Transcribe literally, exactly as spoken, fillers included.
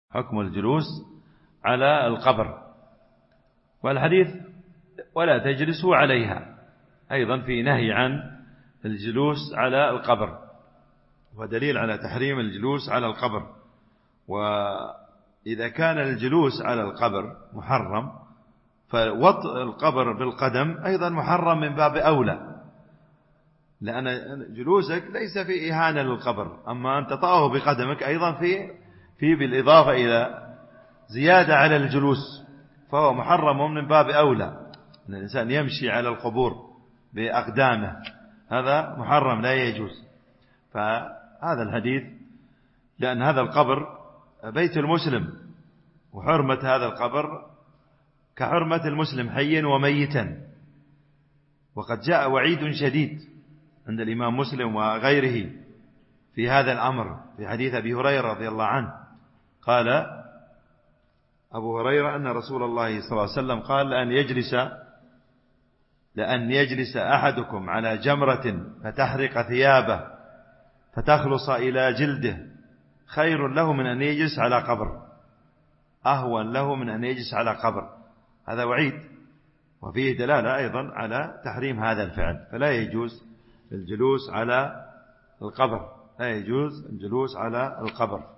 حكم الجلوس على القبر. والحديث ولا تجلسوا عليها أيضا في نهي عن الجلوس على القبر، ودليل على تحريم الجلوس على القبر. وإذا كان الجلوس على القبر محرم، فوطء القبر بالقدم أيضا محرم من باب أولى، لأن جلوسك ليس في إهانة للقبر، أما أن تطأه بقدمك أيضا في في بالإضافة إلى زيادة على الجلوس، فهو محرم من باب أولى. أن الإنسان يمشي على القبور بأقدامه هذا محرم لا يجوز. فهذا الحديث لأن هذا القبر بيت المسلم، وحرمة هذا القبر كحرمة المسلم حيا وميتا. وقد جاء وعيد شديد عند الإمام مسلم وغيره في هذا الأمر في حديث أبي هريرة رضي الله عنه. قال أبو هريرة أن رسول الله صلى الله عليه وسلم قال لأن يجلس لأن يجلس أحدكم على جمرة فتحرق ثيابه فتخلص إلى جلده خير له من أن يجلس على قبر، أهون له من أن يجلس على قبر. هذا وعيد، وفيه دلالة أيضا على تحريم هذا الفعل. فلا يجوز الجلوس على القبر، لا يجوز الجلوس على القبر.